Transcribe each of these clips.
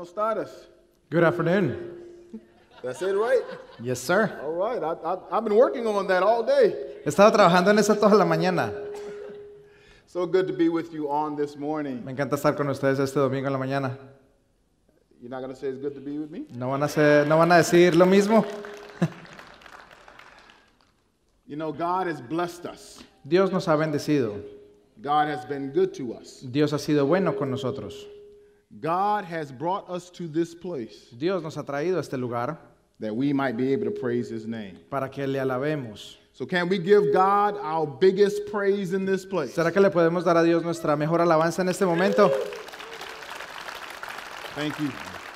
Buenos tardes. Good afternoon. That's it, right? Yes, sir. All right. I've been working on that all day. He estado trabajando en eso toda la mañana. So good to be with you on this morning. Me encanta estar con ustedes este domingo en la mañana. You're not going to say it's good to be with me? ¿No van a decir lo mismo? You know, God has blessed us. Dios nos ha bendecido. God has been good to us. Dios ha sido bueno con nosotros. God has brought us to this place Dios nos ha traído a este lugar that we might be able to praise His name. para que le alabemos. So can we give God our biggest praise in this place? ¿Será que le podemos dar a Dios nuestra mejor alabanza en este momento? Thank you.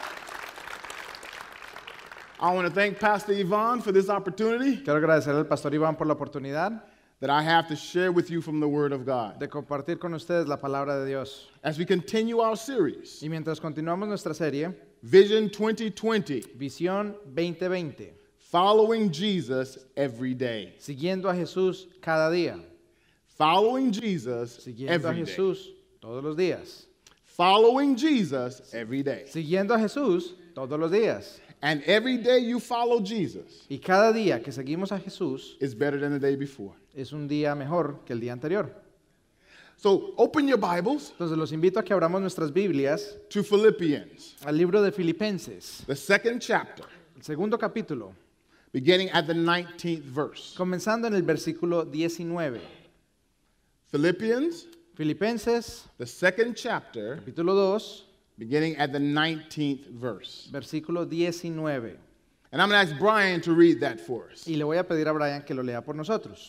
I want to thank Pastor Yvonne for this opportunity Quiero agradecer al pastor Iván por la oportunidad that I have to share with you from the Word of God. de compartir con ustedes la palabra de Dios. As we continue our series, Y mientras continuamos nuestra serie, Vision 2020, Visión 2020, Following Jesus Every Day. siguiendo a Jesús cada día, Following Jesus siguiendo a every day. Jesús todos los días, Following Jesus every day. siguiendo a Jesús todos los días. And every day you follow Jesus Y cada día que seguimos a Jesús is better than the day before. es un día mejor que el día anterior. So open your Bibles Entonces los invito a que abramos nuestras Biblias to Philippians, al libro de Filipenses, the second chapter, el segundo capítulo, beginning at the 19th verse. comenzando en el versículo 19. Philippians, Filipenses, the second chapter, capítulo 2, beginning at the 19th verse. versículo 19. And I'm going to ask Brian to read that for us. Y le voy a pedir a Brian que lo lea por nosotros.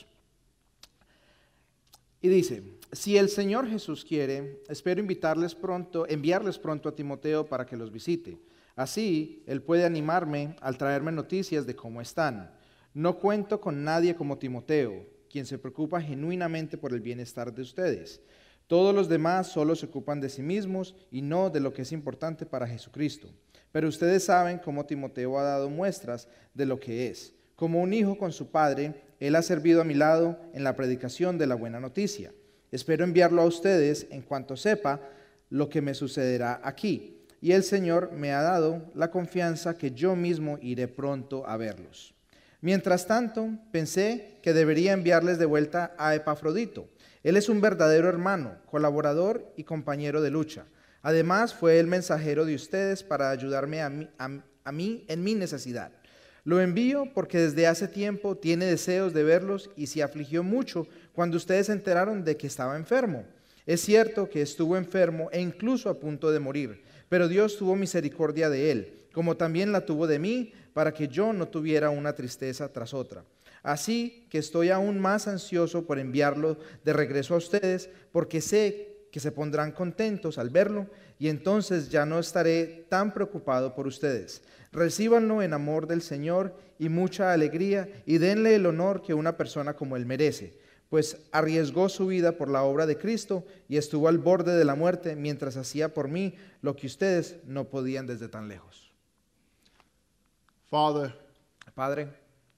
Y dice, si el Señor Jesús quiere, espero enviarles pronto a Timoteo para que los visite. Así, él puede animarme al traerme noticias de cómo están. No cuento con nadie como Timoteo, quien se preocupa genuinamente por el bienestar de ustedes. Todos los demás solo se ocupan de sí mismos y no de lo que es importante para Jesucristo. Pero ustedes saben cómo Timoteo ha dado muestras de lo que es. Como un hijo con su padre, él ha servido a mi lado en la predicación de la buena noticia. Espero enviarlo a ustedes en cuanto sepa lo que me sucederá aquí. Y el Señor me ha dado la confianza que yo mismo iré pronto a verlos. Mientras tanto, pensé que debería enviarles de vuelta a Epafrodito. Él es un verdadero hermano, colaborador y compañero de lucha. Además, fue el mensajero de ustedes para ayudarme a mí en mi necesidad. Lo envío porque desde hace tiempo tiene deseos de verlos y se afligió mucho cuando ustedes se enteraron de que estaba enfermo. Es cierto que estuvo enfermo e incluso a punto de morir, pero Dios tuvo misericordia de él, como también la tuvo de mí, para que yo no tuviera una tristeza tras otra. Así que estoy aún más ansioso por enviarlo de regreso a ustedes, porque sé que se pondrán contentos al verlo y entonces ya no estaré tan preocupado por ustedes. Recíbanlo en amor del Señor y mucha alegría y denle el honor que una persona como él merece, pues arriesgó su vida por la obra de Cristo y estuvo al borde de la muerte mientras hacía por mí lo que ustedes no podían desde tan lejos. Father, Padre,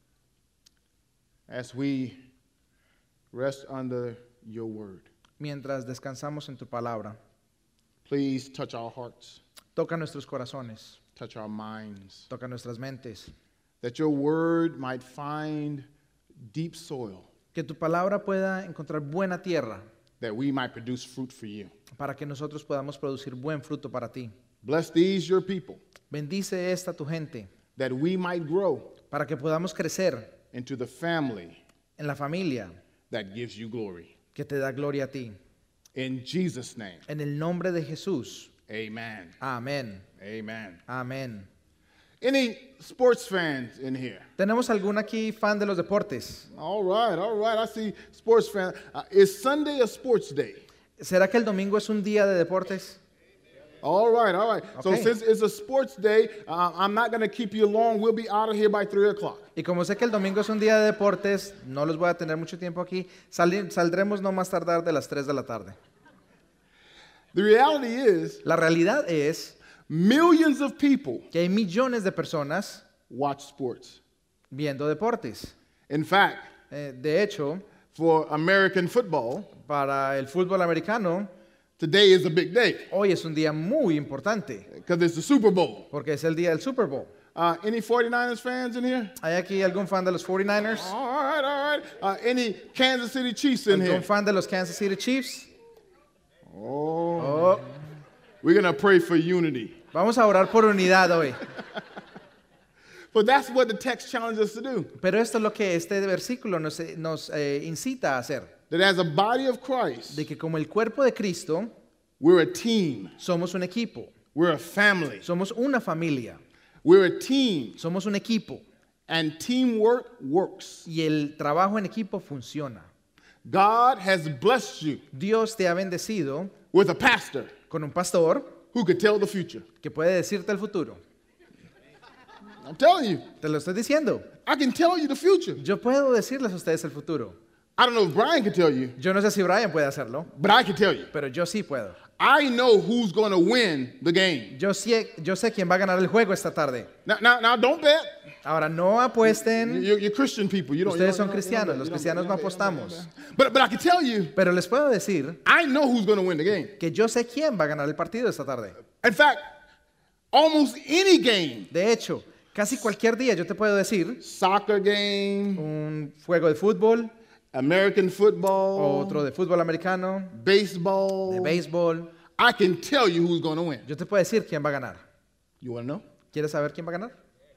as we rest under your word, mientras descansamos en tu palabra, please touch our hearts, toca nuestros corazones, touch our minds, toca nuestras mentes, that your word might find deep soil, que tu palabra pueda encontrar buena tierra that we might produce fruit for you. para que nosotros podamos producir buen fruto para ti. Bless these your people, Bendice esta tu gente that we might grow para que podamos crecer into the family en la familia that gives you glory. que te da gloria a ti. In Jesus' name, En el nombre de Jesús. amen. Amén. Amen. Amén. Any sports fans in here? ¿Tenemos algún aquí fan de los deportes? All right. I see sports fans. Is Sunday a sports day? ¿Será que el domingo es un día de deportes? All right. So Okay. since it's a sports day, I'm not going to keep you long. We'll be out of here by 3 o'clock. Y como sé que el domingo es un día de deportes, no los voy a tener mucho tiempo aquí. Saldremos no más tardar de las 3 de la tarde. The reality is, La realidad es millions of people que hay millones de personas watch sports. viendo deportes. In fact, De hecho, for American football, para el fútbol americano, Today is a big day Hoy es un día muy importante because it's the Super Bowl. porque es el día del Super Bowl. Any 49ers fans in here? ¿Hay aquí algún fan de los 49ers? All right, all right. Any Kansas City Chiefs in here? ¿Algún fan de los Kansas City Chiefs? Oh, Oh, we're going to pray for unity. vamos a orar por unidad hoy. But that's what the text challenges us to do. Pero esto es lo que este versículo nos incita a hacer. That as a body of Christ, De que como el cuerpo de Cristo, we're a team. somos un equipo. We're a family. Somos una familia. We're a team. Somos un equipo. And teamwork works. Y el trabajo en equipo funciona. God has blessed you Dios te ha bendecido with a pastor con un pastor who could tell the future. que puede decirte el futuro. I'm telling you, Te lo estoy diciendo. I can tell you the future. Yo puedo decirles a ustedes el futuro. I don't know if Brian can tell you, Yo no sé si Brian puede hacerlo, but I can tell you. pero yo sí puedo. I know who's going to win the game. Yo sé quién va a ganar el juego esta tarde. Now don't bet. Ahora, no apuesten. You're Christian people. You don't. Ustedes you son don't- cristianos. you Los don't- cristianos you no don't- you don't- apostamos. But I can tell you, Pero les puedo decir I know who's going to win the game. que yo sé quién va a ganar el partido esta tarde. In fact, almost any game, De hecho, casi cualquier día yo te puedo decir soccer game, un juego de fútbol, American football, otro de fútbol americano, baseball, de béisbol. I can tell you who's going to win. Yo te puedo decir quién va a ganar. You want to know? ¿Quieres saber quién va a ganar?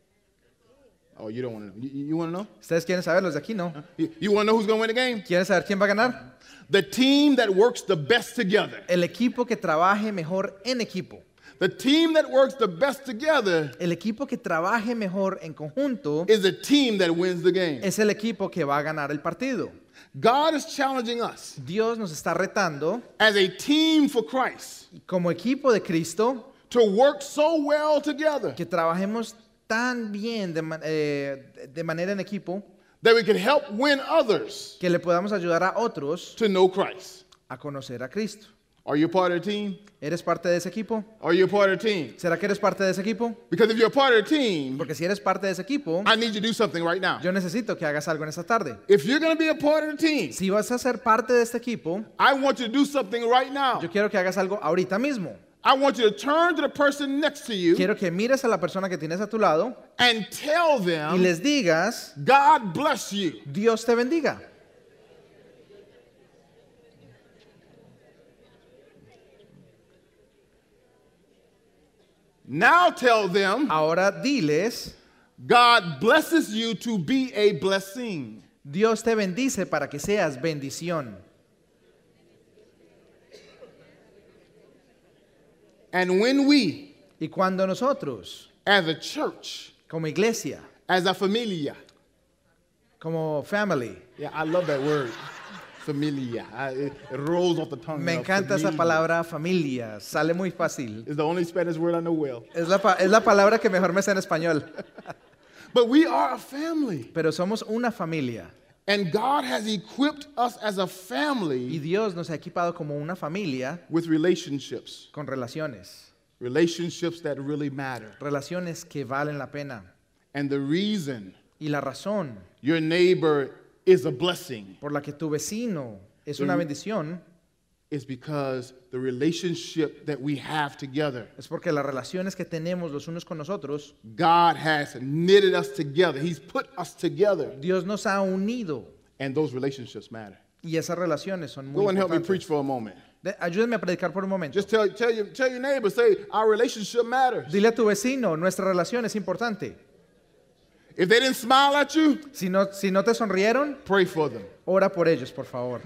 Oh, you don't want to know. You want to know? Ustedes quieren saber, los de aquí no. You want to know who's going to win the game? ¿Quieren saber quién va a ganar? The team that works the best together. El equipo que trabaje mejor en equipo. The team that works the best together El equipo que trabaje mejor en conjunto is the team that wins the game. es el equipo que va a ganar el partido. God is challenging us Dios nos está retando as a team for Christ como equipo de Cristo to work so well together que trabajemos tan bien de manera en equipo that we can help win others que le podamos ayudar a otros to know Christ. a conocer a Cristo. Are you a part of the team? ¿Eres parte de ese equipo? Are you a part of the team? ¿Será que eres parte de ese equipo? Because if you're a part of the team, Porque si eres parte de ese equipo, I need you to do something right now. yo necesito que hagas algo en esta tarde. If you're going to be a part of the team, Si vas a ser parte de este equipo, I want you to do something right now. yo quiero que hagas algo ahorita mismo. I want you to turn to the person next to you Quiero que mires a la persona que tienes a tu lado and tell y them, les digas, God bless you. Dios te bendiga. Now tell them, Ahora diles, God blesses you to be a blessing. Dios te bendice para que seas bendición. And when we, Y cuando nosotros, as a church, como iglesia, as a familia, como family, yeah, I love that word, familia. It rolls off the tongue. me now, encanta esa familia. palabra familia, sale muy fácil. It's the only Spanish word I know well. Es la palabra que mejor me sé en español. But we are a family. Pero somos una familia. And God has equipped us as a Y family Dios nos ha equipado como una familia with relationships. con relaciones. Relationships that really matter. Relaciones que valen la pena. And the reason Y la razón your neighbor is a blessing por la que tu vecino es una bendición is because the relationship that we have together, es porque las relaciones que tenemos los unos con nosotros, God has knitted us together. He's put us together. Dios nos ha unido. And those relationships matter. Y esas relaciones son muy Go and help me preach importantes. for a moment. Ayúdenme a predicar por un momento. Just tell your neighbor, say, our relationship matters. Dile a tu vecino, nuestra relación es importante. If they didn't smile at you, Si no te sonrieron, pray for them. ora por ellos, por favor.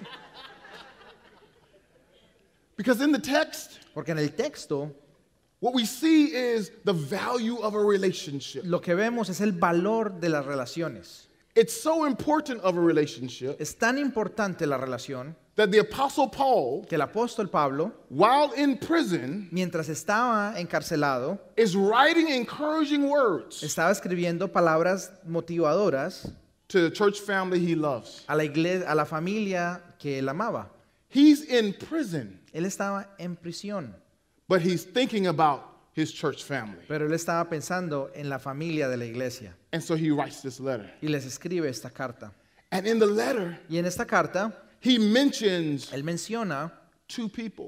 Because in the text, Porque en el texto what we see is the value of a relationship. lo que vemos es el valor de las relaciones. It's so important of a relationship Es tan importante la relación that the Apostle Paul, que el apóstol Pablo, while in prison, mientras estaba encarcelado, is writing encouraging words estaba escribiendo palabras motivadoras to the church family he loves. a la iglesia, a la familia que él amaba. He's in prison, Él estaba en prisión, but he's thinking about his church family. pero él estaba pensando en la familia de la iglesia And so he writes this letter. y les escribe esta carta. And in the letter, Y en esta carta, he mentions él menciona two people.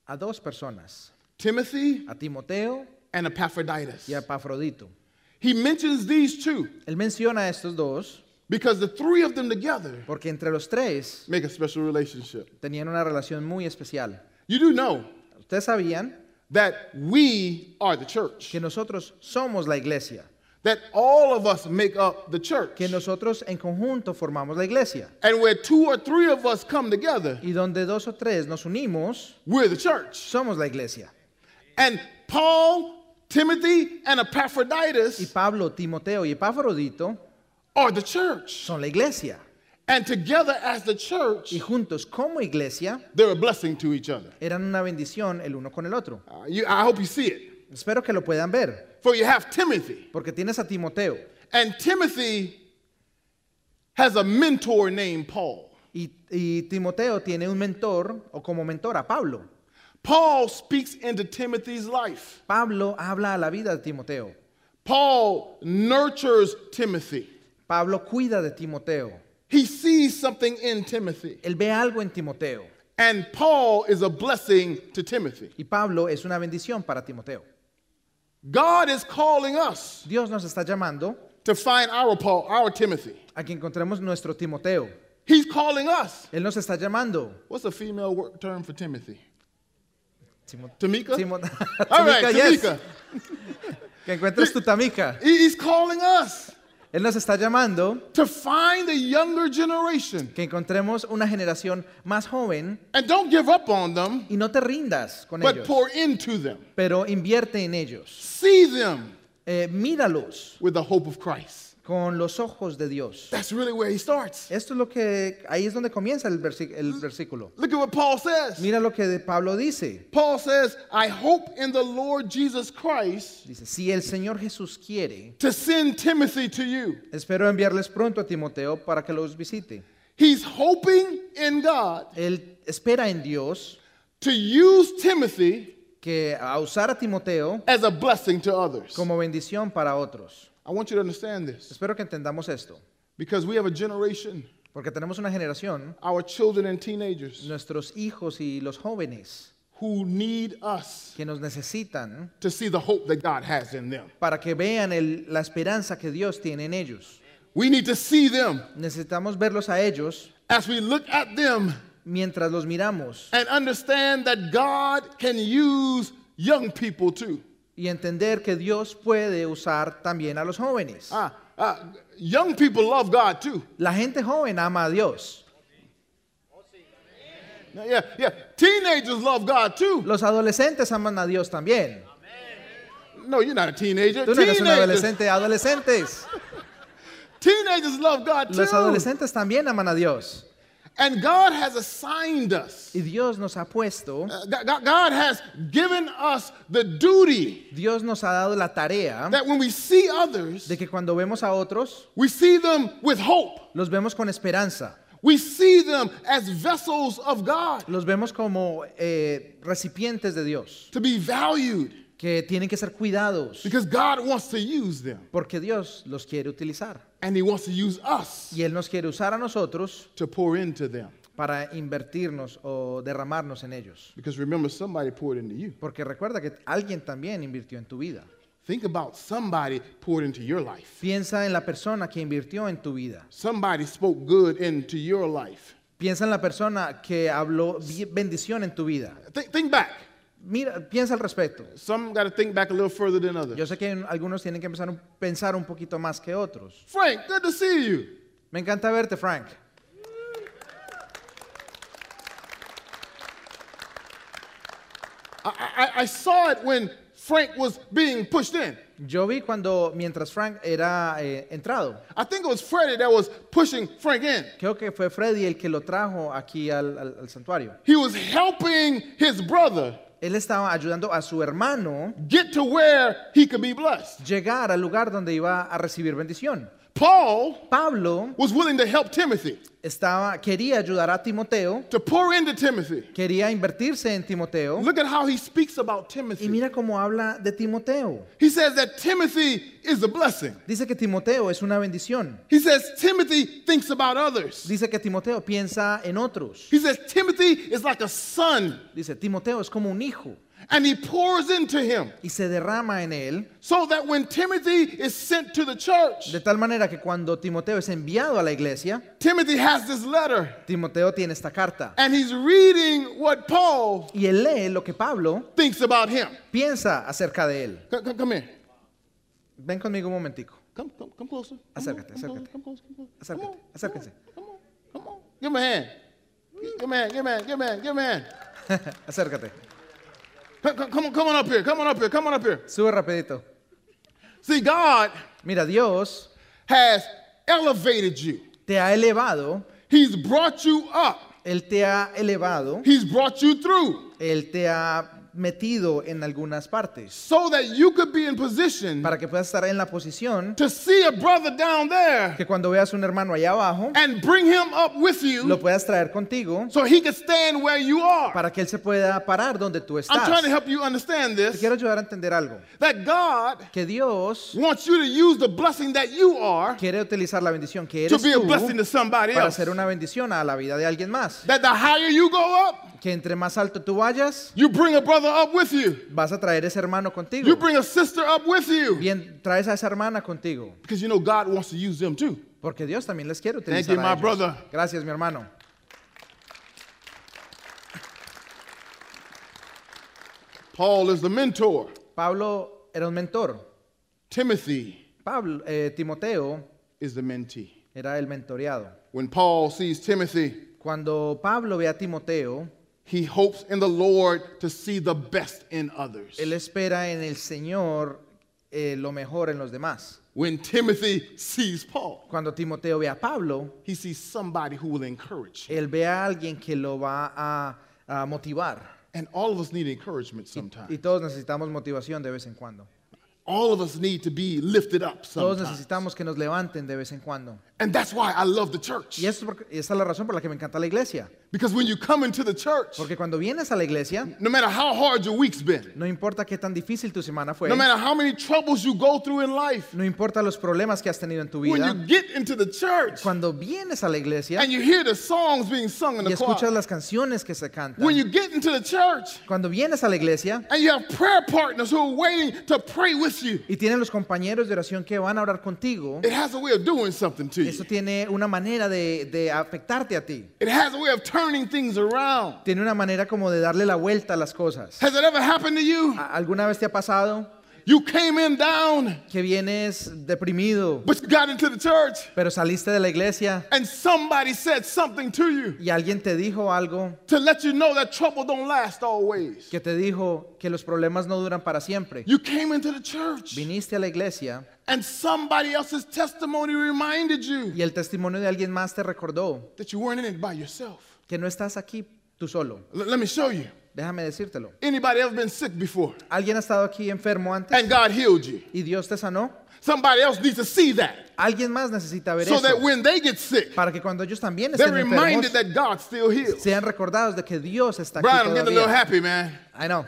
a dos personas, Timothy a Timoteo and Epaphroditus. y a Epafrodito. He mentions these two Él menciona a estos dos because the three of them together porque entre los tres make a special relationship. tenían una relación muy especial. You do know Ustedes sabían that we are the church, que nosotros somos la iglesia, that all of us make up the church. que nosotros en conjunto formamos la iglesia. And where two or three of us come together, Y donde dos o tres nos unimos, we're the church. somos la iglesia. And Paul, Timothy, and Y Epaphroditus Pablo, Timoteo y Epafrodito are the church. son la iglesia. And together as the church, Y juntos como iglesia they're a blessing to each other. eran una bendición el uno con el otro. I hope you see it. Espero que lo puedan ver, For you have Timothy. porque tienes a Timoteo. And Timothy has a mentor named Paul. Y Timoteo tiene un mentor, o como mentor a Pablo. Paul speaks into Timothy's life. Pablo habla a la vida de Timoteo. Paul nurtures Timothy. Pablo cuida de Timoteo. He sees something in Timothy. Él ve algo en Timoteo. And Paul is a blessing to Timothy. Y Pablo es una bendición para Timoteo. God is calling us Dios nos está llamando to find our Paul, our Timothy. a que encontremos nuestro Timoteo. He's calling us. Él nos está llamando. What's a female term for Timothy? Timo- Tamika? Timo- All right, Tamika, yes. Tamika. Que encuentres tu Tamika. He's calling us Él nos está llamando to find the younger generation. que encontremos una generación más joven And don't give up on them, y no te rindas con but ellos, pour into them. pero invierte en ellos. See them Míralos with the hope of Christ. con los ojos de Dios. That's really where he starts. Esto es lo que, ahí es donde comienza el versículo. Look at what Paul says. Mira lo que Pablo dice. Paul says, I hope in the Lord Jesus Christ Dice, si el Señor Jesús quiere, to send Timothy to you. espero enviarles pronto a Timoteo para que los visite. He's hoping in God Él espera en Dios to use Timothy que a usar a Timoteo as a blessing to others. como bendición para otros. I want you to understand this Espero que entendamos esto, because we have a generation, porque tenemos una generación, our children and teenagers, nuestros hijos y los jóvenes, who need us que nos necesitan to see the hope that God has in them. para que vean la esperanza que Dios tiene en ellos. We need to see them Necesitamos verlos a ellos as we look at them mientras los miramos and understand that God can use young people too. y entender que Dios puede usar también a los jóvenes. Young people love God too. La gente joven ama a Dios. Yeah. Teenagers love God too. Los adolescentes aman a Dios también. No, you're not a teenager. Tú no eres un Teenagers, adolescente, adolescentes. teenagers love God too. Los adolescentes también aman a Dios. And God has assigned us. Y Dios nos ha puesto, God has given us the duty Dios nos ha dado la tarea that when we see others, de que cuando vemos a otros, we see them with hope. los vemos con esperanza. We see them as vessels of God Los vemos como recipientes de Dios, to be valued que tienen que ser cuidados, because God wants to use them porque Dios los quiere utilizar. and He wants to use us Y Él nos quiere usar a nosotros to pour into them. para invertirnos o derramarnos en ellos. Because remember, somebody poured into you. Porque recuerda que alguien también invirtió en tu vida. Think about somebody poured into your life. Piensa en la persona que invirtió en tu vida. Somebody spoke good into your life. Piensa en la persona que habló bendición en tu vida. Think back. Mira, piensa al respecto. Some got to think back a little further than others. Yo sé que algunos tienen que empezar a pensar un poquito más que otros. Frank, good to see you. Me encanta verte, Frank. I saw it when Frank was being pushed in. Yo vi mientras Frank era entrado. I think it was Freddie that was pushing Frank in. Creo que fue Freddy el que lo trajo aquí al santuario. He was helping his brother Él estaba ayudando a su hermano get to where he could be blessed. llegar al lugar donde iba a recibir bendición. Paul Pablo was willing to help Timothy, quería ayudar a Timoteo, to pour into Timothy. quería invertirse en Timoteo. Look at how he speaks about Y Timothy. mira cómo habla de Timoteo. He says that Timothy is a blessing. Dice que Timoteo es una bendición. He says Timothy thinks about others. Dice que Timoteo piensa en otros. He says Timothy is like a son, Dice, Timoteo es como un hijo and he pours into him y se derrama en él, so that when Timothy is sent to the church, de tal manera que cuando Timoteo es enviado a la iglesia, Timothy has this letter, Timoteo tiene esta carta. and he's reading what Paul Y él lee lo que Pablo thinks about him. piensa acerca de él. Come here. Ven conmigo un momentico. Come closer. Acércate, Come on, acércate. come closer, come closer. Acércate, acérquense. Come on. Give me a hand. Give me a hand, give me a hand, give me a hand, give me a hand. Acércate. Come on up here, come on up here, come on up here. Sube rapidito. See, God Mira, Dios has elevated you. te ha elevado, He's brought you up. Él te ha elevado, He's brought you through Él te ha metido en algunas partes so that you could be in position para que puedas estar en la posición to see a brother down there que cuando veas un hermano allá abajo, and bring him up with you lo puedas traer contigo so he can stand where you are. para que él se pueda parar donde tú I'm estás. trying to help you understand Te this, quiero ayudar a entender algo, that God que Dios wants you to use the blessing that you are quiere utilizar la bendición que to eres be a tú blessing to somebody para else. hacer una bendición a la vida de alguien más. That the higher you go up, Que entre más alto tú vayas, you bring a brother up with you. vas a traer ese hermano You contigo. bring a sister up with you. Bien, traes a esa hermana contigo. Because you know God wants to use them too. Porque Dios también les quiere Thank utilizar you, a my ellos. brother. Gracias, mi hermano. Paul is the mentor. Pablo era un mentor. Timothy Timoteo is the mentee. era el mentoreado. When Paul sees Timothy, Cuando Pablo ve a Timoteo, he hopes in the Lord to see the best in others. él espera en el Señor lo mejor en los demás. When Timothy sees Paul, Cuando Timoteo ve a Pablo, he sees somebody who will encourage him. él ve a alguien que lo va a motivar. And all of us need encouragement Y sometimes. todos necesitamos motivación de vez en cuando. All of us need to be lifted up Todos sometimes. necesitamos que nos levanten de vez en cuando. And that's why I love the church. Y esa es la razón por la que me encanta la iglesia. Because when you come into the church, Porque cuando vienes a la iglesia, no matter how hard your week's been, no importa qué tan difícil tu semana fue, no matter how many troubles you go through in life, no importa los problemas que has tenido en tu when vida, you get into the church cuando vienes a la iglesia and you hear the songs being sung in y the escuchas choir, las canciones que se cantan, when you get into the church cuando vienes a la iglesia and you have prayer partners who are waiting to pray with you, y tienes los compañeros de oración que van a orar contigo, it has a way of doing something to eso you. tiene una manera de afectarte a ti. It has a way of turning things around. Tiene una manera como de darle la vuelta a las cosas. Has it ever happened to you? ¿Alguna vez te ha pasado You came in down, que vienes deprimido, but you got into the church pero saliste de la iglesia and somebody said something to you y alguien te dijo algo to let you know that trouble don't last always. que te dijo que los problemas no duran para siempre? You came into the church Viniste a la iglesia and somebody else's testimony reminded you y el testimonio de alguien más te recordó that you weren't in it by yourself. que no estás aquí tú solo. Let me show you. Déjame decírtelo. Anybody ever been sick before ¿Alguien ha estado aquí enfermo antes and God healed you? y Dios te sanó? Somebody else needs to see that Alguien más necesita ver so that eso when they get sick, para que cuando ellos también they're estén reminded enfermos that God still heals. sean recordados de que Dios está aquí Brian, I'm getting a little todavía. happy, man. I know.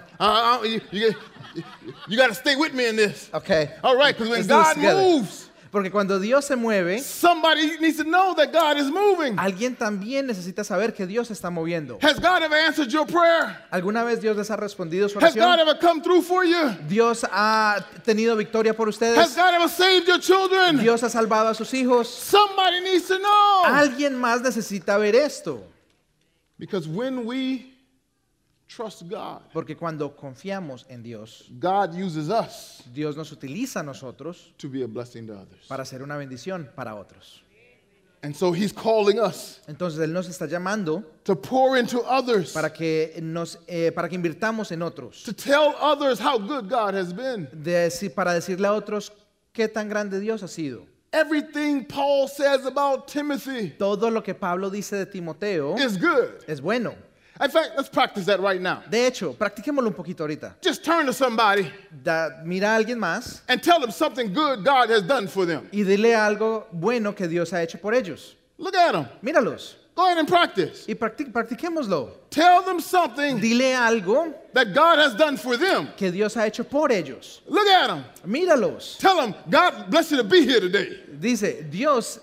You got to stay with me in this. Okay. All right, because when Let's do this God together. moves, Porque cuando Dios se mueve, somebody needs to know that God is moving. alguien también necesita saber que Dios se está moviendo. Has God ever answered your prayer? ¿Alguna vez Dios les ha respondido su Has God oración? ever come through for you? ¿Dios ha tenido victoria por Has ustedes? God ever saved your children? ¿Dios ha salvado a sus hijos? Somebody needs to know. Alguien más necesita ver esto. Because when we trust God, Porque cuando confiamos en Dios, God uses us Dios nos utiliza a nosotros to be a blessing to others. para hacer una bendición para otros. And so He's calling us Entonces Él nos está llamando to pour into others, para que invirtamos en otros, to tell others how good God has been. para decirle a otros qué tan grande Dios ha sido. Everything Paul says about Timothy Todo lo que Pablo dice de Timoteo is good. es bueno. In fact, let's practice that right now. De hecho, practiquémoslo un poquito ahorita. Just turn to somebody Mira a alguien más and tell them something good God has done for them. y dile algo bueno que Dios ha hecho por ellos. Look at them. Míralos Go ahead and practice. y practiquémoslo. Tell them something Dile algo that God has done for them. que Dios ha hecho por ellos. Look at them. Míralos. Tell them, God bless you to be here today. Dice, Dios,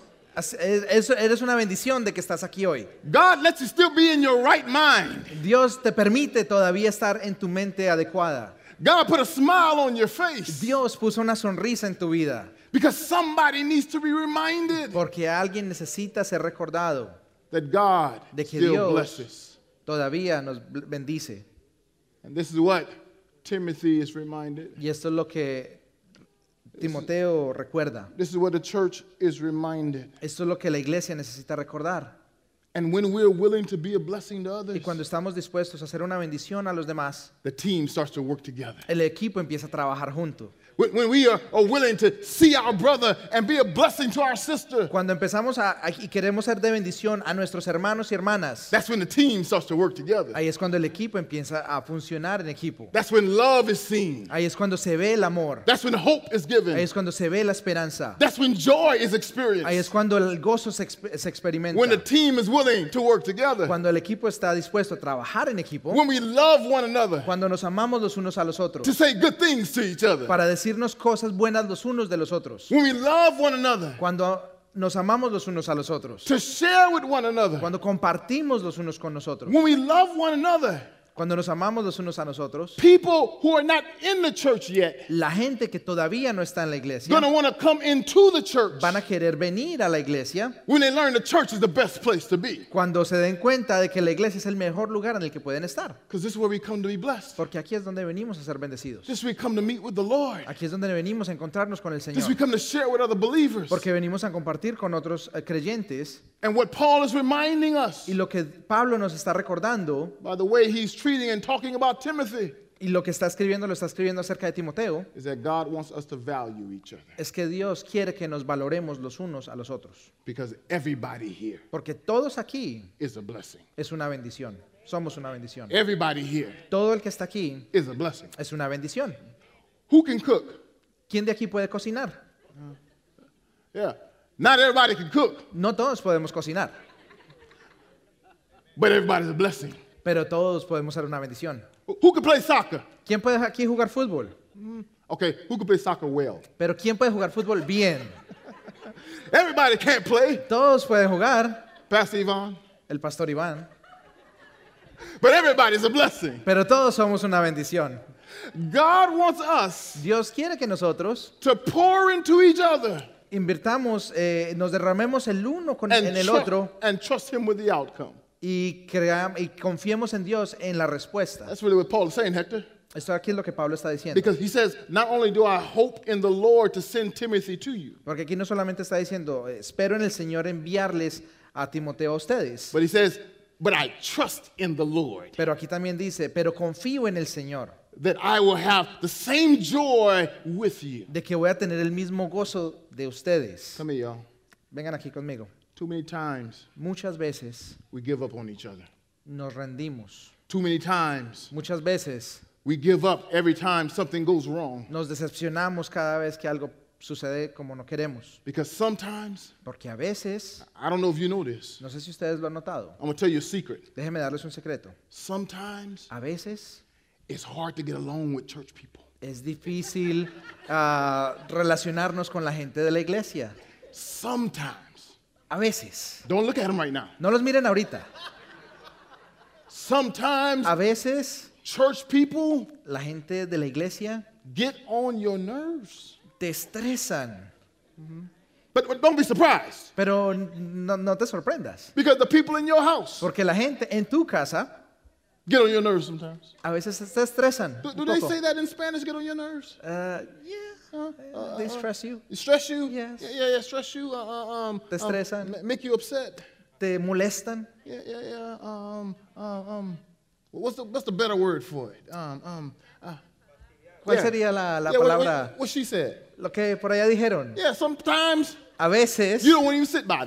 eres una bendición de que estás aquí hoy. God lets you still be in your right mind. Dios te permite todavía estar en tu mente adecuada. God put a smile on your face Dios puso una sonrisa en tu vida because somebody needs to be reminded porque alguien necesita ser recordado that God de que still Dios blesses. todavía nos bendice. And this is what Timothy is reminded. Y esto es lo que Timoteo recuerda. This is what the church is reminded. Esto es lo que la iglesia necesita recordar. And when we're willing to be a blessing to Y others, cuando estamos dispuestos a hacer una bendición a los demás, the team starts to work together. el equipo empieza a trabajar junto. When we are willing to see our brother and be a blessing to our sister, Cuando empezamos y queremos ser de bendición a nuestros hermanos y hermanas, that's when the team starts to work together. ahí es cuando el equipo empieza a funcionar en equipo. That's when love is seen. Ahí es cuando se ve el amor. That's when hope is Ahí given. es cuando se ve la esperanza. That's when joy is Ahí es experienced. cuando el gozo se experimenta. When the team is willing to work together. Cuando el equipo está dispuesto a trabajar en equipo. When we love one another. Cuando nos amamos los unos a los To otros. say good things to each other. Para decirnos cosas buenas los unos de los otros. When we love one another. Cuando nos amamos los unos a los otros. To share with one another. Cuando compartimos los unos con nosotros. When we love one another. Cuando nos amamos los unos a nosotros. People who are not in the church yet La gente que todavía no está en la iglesia gonna want to come into the church van a querer venir a la iglesia when they learn the church is the best place to be. cuando se den cuenta de que la iglesia es el mejor lugar en el que pueden estar. Because this is where we come to be blessed. Porque aquí es donde venimos a ser bendecidos. This is where we come to meet with the Lord. Aquí es donde venimos a encontrarnos con el This is where we Señor. come to share with other believers. Porque venimos a compartir con otros creyentes. And what Paul is reminding us Y lo que Pablo nos está recordando by the way he's treating and talking about Timothy y lo que está escribiendo, lo está escribiendo acerca de Timoteo, is that God wants us to value each other. es que Dios quiere que nos valoremos los unos a los otros. Because everybody here Porque todos aquí is a blessing. es una bendición. Somos una bendición. Everybody here Todo el que está aquí is a blessing. es una bendición. Who can cook? ¿Quién de aquí puede cocinar? Yeah. Not everybody can cook, No todos podemos cocinar, but everybody's a blessing. pero todos podemos ser una bendición. Who can play soccer? ¿Quién puede aquí jugar fútbol? Okay, who can play soccer well? Pero ¿quién puede jugar fútbol bien? Everybody can't play, Todos pueden jugar, Pastor Yvonne, el pastor Iván, but everybody's a blessing. pero todos somos una bendición. God wants us Dios quiere que nosotros to pour into each other invirtamos, nos derramemos el uno and, en el otro and trust Him with the outcome. y confiemos en Dios en la respuesta. That's really what Paul is saying, Hector. Esto aquí es lo que Pablo está diciendo. Because he says, not only do I hope in the Lord to send Timothy to you, Porque aquí no solamente está diciendo, espero en el Señor enviarles a Timoteo a ustedes, but he says, but I trust in the Lord pero aquí también dice, pero confío en el Señor, that I will have the same joy with you. de que voy a tener el mismo gozo de ustedes. Come here, y'all. Vengan aquí conmigo. Too many times Muchas veces we give up on each other. nos rendimos. Too many times Muchas veces we give up every time something goes wrong. nos decepcionamos cada vez que algo sucede como no queremos. Because sometimes, Porque a veces, I don't know if you know this, no sé si ustedes lo han notado, I'm going to tell you a secret. déjenme darles un secreto. Sometimes A veces it's hard to get along with church people. es difícil relacionarnos con la gente de la iglesia. Sometimes. A veces. Don't look at them right now. No los miren ahorita. Sometimes A veces church people la gente de la iglesia get on your nerves. te estresan. But don't be surprised. Pero no te sorprendas. Because the people in your house Porque la gente en tu casa get on your nerves sometimes. a veces te estresan. Do un they poco. say that in Spanish, get on your nerves? They stress you. Stress you? Yes. Yeah, stress you. Te estresan. Make you upset. Te molestan. Yeah. What's the better word for it? ¿Cuál Yeah. sería la Yeah, palabra? what she said. Lo que por allá dijeron. Yeah, sometimes A veces you don't want to even sit by them.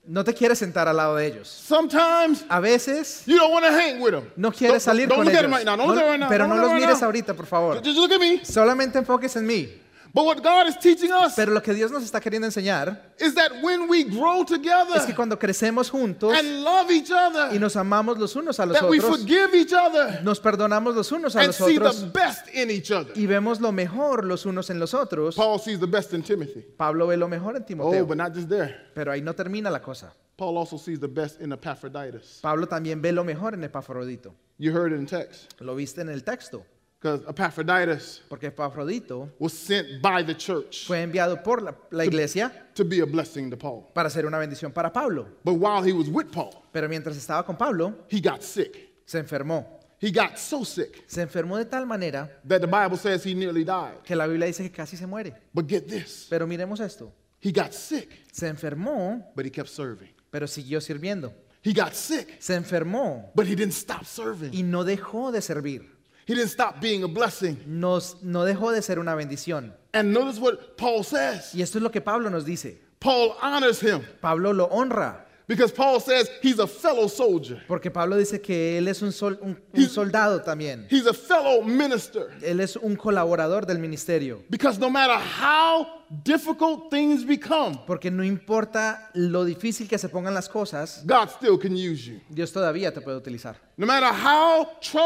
No te quieres sentar al lado de ellos. Sometimes A veces you don't want to hang with them. no quieres salir don't con look at ellos. them right now. Don't look at them right now. Pero Don't no look los at them mires right now. ahorita, por favor. Just look at me. Solamente enfoques en mí. But what God is teaching us Pero lo que Dios nos está queriendo enseñar is that when we grow es que together cuando crecemos juntos and love each y other, nos amamos los unos a los that we otros, forgive each other nos perdonamos los unos a and los see the otros best in each other. y vemos lo mejor los unos en los otros, Paul sees the best in Timothy. Pablo ve lo mejor en Oh, Timoteo. but not just there. Pero ahí no termina la cosa. Paul also sees the best in Epaphroditus. Pablo también ve lo mejor en Epafrodito. You heard it in text. Lo viste en el texto. Because Epaphroditus Porque Epafrodito was sent by the church fue enviado por la iglesia to be a blessing to Paul. para ser una bendición para Pablo. But while he was with Paul, Pero mientras estaba con Pablo, he got sick. se enfermó. He got so sick Se enfermó de tal manera that the Bible says he nearly died. que la Biblia dice que casi se muere. But get this, Pero miremos esto. he got sick, Se enfermó, but he kept serving. pero siguió sirviendo. He got sick, Se enfermó but he didn't stop serving. y no dejó de servir. He didn't stop being a blessing. No dejó de ser una bendición. And notice what Paul says. Y esto es lo que Pablo nos dice. Paul honors him Pablo lo honra. because Paul says he's a fellow soldier. Porque Pablo dice que él es un soldado también. He's a fellow minister. Él es un colaborador del ministerio. Because no matter how difficult things become, Porque no importa lo difícil que se pongan las cosas, God still can use you. Dios todavía te puede utilizar. No matter how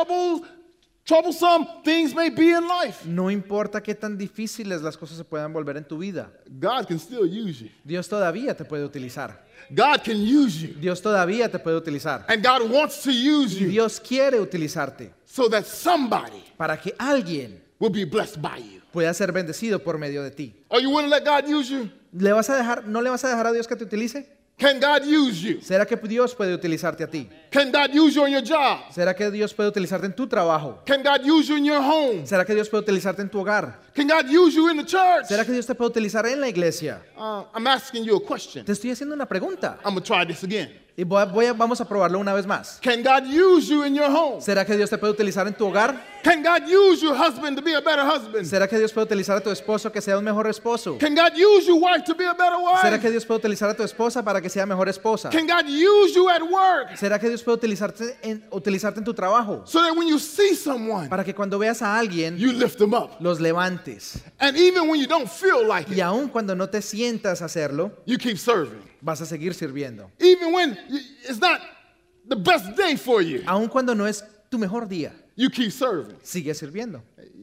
troublesome things may be in life, No importa qué tan difíciles las cosas se puedan volver en tu vida, God can still use you. Dios todavía te puede utilizar. God can use you. Dios todavía te puede utilizar. And God wants to use Y you Dios quiere utilizarte so that somebody para que alguien will be blessed by you. pueda ser bendecido por medio de ti. Are you willing to let God use you? ¿No le vas a dejar a Dios que te utilice? Can God use you? ¿Será que Dios puede utilizarte a ti? Can God use you on your job? ¿Será que Dios puede utilizarte en tu trabajo? Can God use you in your home? ¿Será que Dios puede utilizarte en tu hogar? Can God use you in the church? ¿Será que Dios te puede utilizar en la iglesia? I'm asking you a question. Te estoy haciendo una pregunta I'm going to try this again. y vamos a probarlo una vez más. Can God use you in your home? ¿Será que Dios te puede utilizar en tu hogar? Can God use your husband to be a better husband? ¿Será que Dios puede utilizar a tu esposo que sea un mejor esposo? Can God use your wife to be a better ¿Será wife? que Dios puede utilizar a tu esposa para que sea mejor esposa? Can God use you at work ¿Será que Dios puede utilizarte en tu trabajo so that when you see someone, para que cuando veas a alguien you lift them up? los levantes? And even when you don't feel like Y it, aun cuando no te sientas a hacerlo, you keep serving. vas a seguir sirviendo. Even when it's not the best day for you, Aun cuando no es tu mejor día, you keep serving. sigue sirviendo.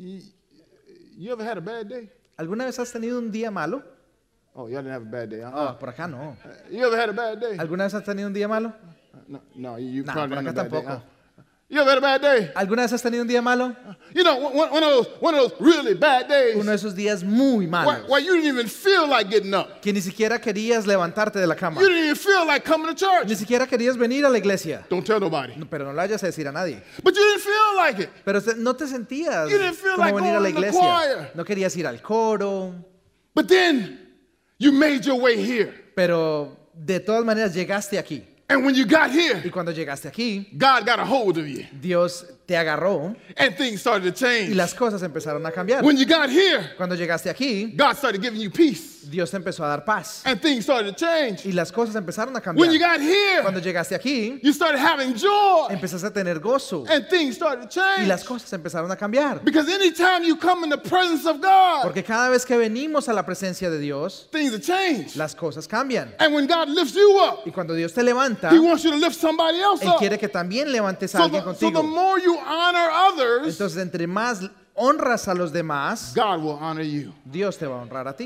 You ever had a bad day? ¿Alguna vez has tenido un día malo? Oh, y'all didn't have a bad day. Ah, por acá no. You ever had a bad day? ¿Alguna vez has tenido un día malo? No, you Nah, probably por didn't acá have a bad day. tampoco. You ever had a bad day? ¿Alguna vez has tenido un día malo? You know, one of those really bad days Uno de esos días muy malos, where you didn't even feel like getting up. que ni siquiera querías levantarte de la cama, You didn't even feel like coming to church. ni siquiera querías venir a la iglesia. Don't tell nobody. Pero no lo vayas a decir a nadie. But you didn't feel like it. Pero no te sentías You didn't feel como like venir a la going to the iglesia. choir. No querías ir al coro, But then you made your way here. pero de todas maneras llegaste aquí. And when you got Y here, cuando llegaste aquí, God got a hold of you. Dios te agarró And things started to y change. las cosas empezaron a cambiar. When you got here, Cuando llegaste aquí, God started giving you peace. Dios te empezó a dar paz And things started to change. y las cosas empezaron a When you cambiar. got here, Cuando llegaste aquí, you started having joy. empezaste a tener gozo And things started to y change. las cosas empezaron a cambiar. Because anytime you come in the presence of God, Porque cada vez que venimos a la presencia de Dios, things have changed. las cosas cambian. And when God lifts you up, Y cuando Dios te levanta, He wants you to lift somebody else Él up. quiere que también levantes a So alguien the, so the contigo. more you honor others, Entonces, entre más honras a los demás, God will honor you. Dios te va a honrar a ti.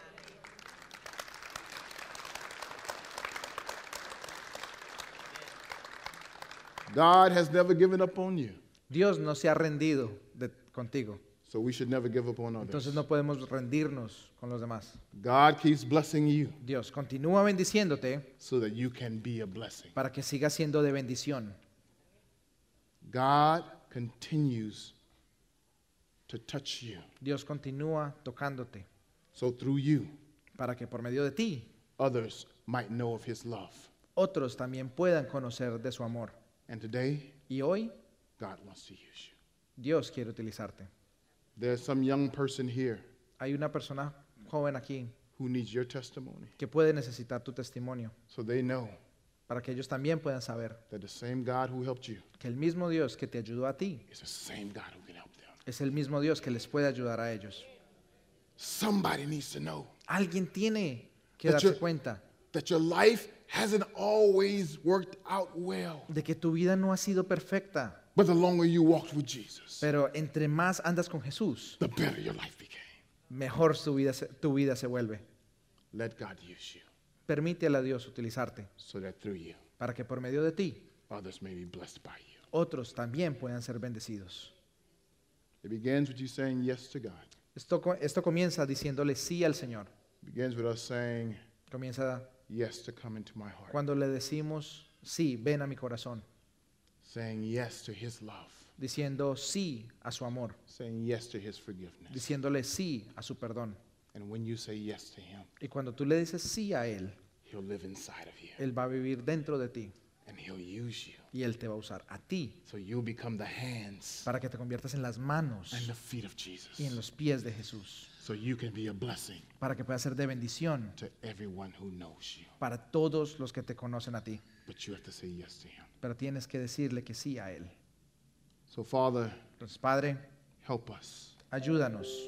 God has never given up on you. Dios no se ha rendido contigo. So we should never give up on others. Entonces no podemos rendirnos con los demás. God keeps blessing you Dios continúa bendiciéndote so that you can be a blessing. para que sigas siendo de bendición. God continues to touch you. Dios continúa tocándote So through you, para que por medio de ti others might know of His love. otros también puedan conocer de su amor. And today, Y hoy God wants to use you. Dios quiere utilizarte. There's some young person here Hay una persona joven aquí who needs your testimony, que puede necesitar tu testimonio, so they know para que ellos también puedan saber that the same God who helped you que el mismo Dios que te ayudó a ti is the same God who can help them. es el mismo Dios que les puede ayudar a ellos. Somebody needs to know Alguien tiene que That darse you're- cuenta that your life hasn't always worked out well. de que tu vida no ha sido perfecta, But the longer you walked with Jesus, pero entre más andas con Jesús, the better your life became. mejor tu vida se vuelve. Let God use you Permítele a Dios utilizarte so that through you, para que por medio de ti others may be blessed by you. otros también puedan ser bendecidos. It begins with you saying yes to God. Esto comienza diciéndole sí al Señor. It begins with us saying Comienza yes to come into my heart. cuando le decimos sí, ven a mi corazón, Saying yes to his love. diciendo sí a su amor, Saying yes to his forgiveness. diciéndole sí a su perdón. And when you say yes to him, Y cuando tú le dices sí a Él, he'll live inside of you. Él va a vivir dentro de ti And he'll use you. y Él te va a usar a ti So you'll become the hands para que te conviertas en las manos and the feet of Jesus. y en los pies de Jesús, So you can be a blessing para que puedas ser de bendición to everyone who knows you. para todos los que te conocen a ti. But you have to say yes to him. Pero tienes que decirle que sí a Él. So Father, Entonces, Padre, help us ayúdanos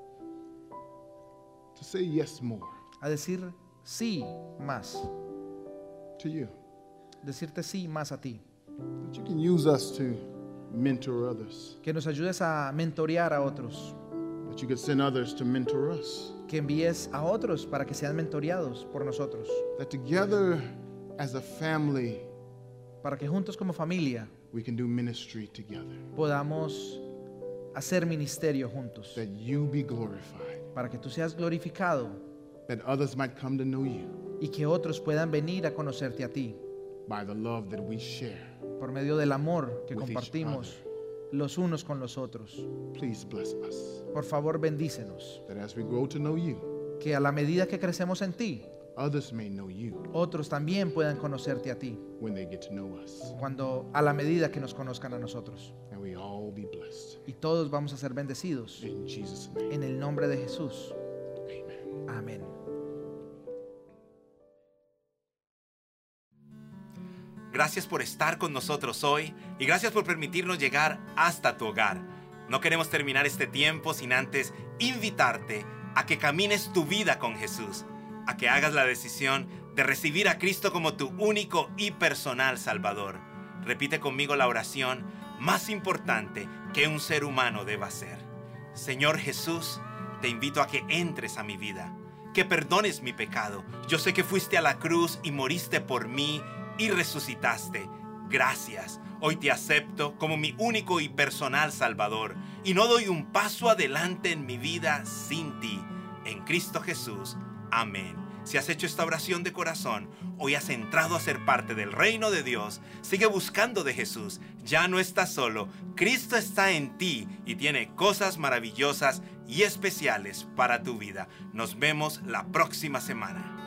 to say yes more a decir sí más, to you. decirte sí más a ti. That you can use us to mentor others. Que nos ayudes a mentorear a otros, That you could send others to mentor us. que envíes a otros para que sean mentoreados por nosotros, That together as a family, para que juntos como familia we can do ministry together. podamos hacer ministerio juntos, That you be glorified. para que tú seas glorificado That others might come to know you y que otros puedan venir a conocerte a ti by the love that we share. por medio del amor que With each compartimos los unos con los otros. Please bless us. Por favor, bendícenos, That as we grow to know you, que a la medida que crecemos en ti, others may know you otros también puedan conocerte a ti, when they get to know us. cuando a la medida que nos conozcan a nosotros. And we all be blessed. Y todos vamos a ser bendecidos In Jesus' name, en el nombre de Jesús. amen. Amén. Gracias por estar con nosotros hoy y gracias por permitirnos llegar hasta tu hogar. No queremos terminar este tiempo sin antes invitarte a que camines tu vida con Jesús, a que hagas la decisión de recibir a Cristo como tu único y personal Salvador. Repite conmigo la oración más importante que un ser humano deba hacer. Señor Jesús, te invito a que entres a mi vida, que perdones mi pecado. Yo sé que fuiste a la cruz y moriste por mí y resucitaste. Gracias. Hoy te acepto como mi único y personal Salvador y no doy un paso adelante en mi vida sin ti. En Cristo Jesús. Amén. Si has hecho esta oración de corazón, hoy has entrado a ser parte del reino de Dios. Sigue buscando de Jesús. Ya no estás solo. Cristo está en ti y tiene cosas maravillosas y especiales para tu vida. Nos vemos la próxima semana.